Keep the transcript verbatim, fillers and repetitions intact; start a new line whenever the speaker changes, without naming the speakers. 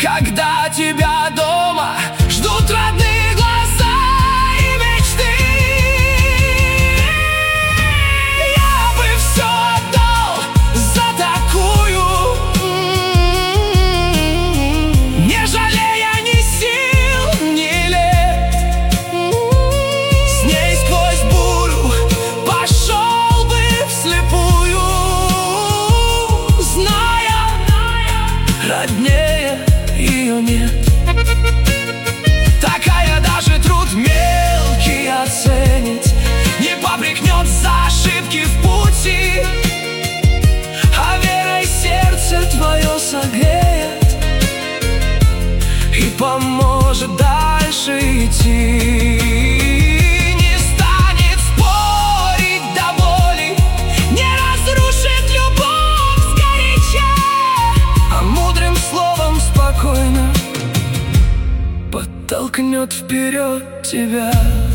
когда тебя дома ждут родные глаза и мечты. Я бы все отдал за такую, не жалея ни сил, ни лет. С ней сквозь бурю пошел бы вслепую, зная, роднее ее нет. Такая даже труд мелкий оценит, не попрекнет за ошибки в пути, а верой сердце твое согреет и поможет дальше идти. Не станет спорить до боли, не разрушит любовь сгоряча, а мудрым словом спокойно подтолкнет вперед тебя.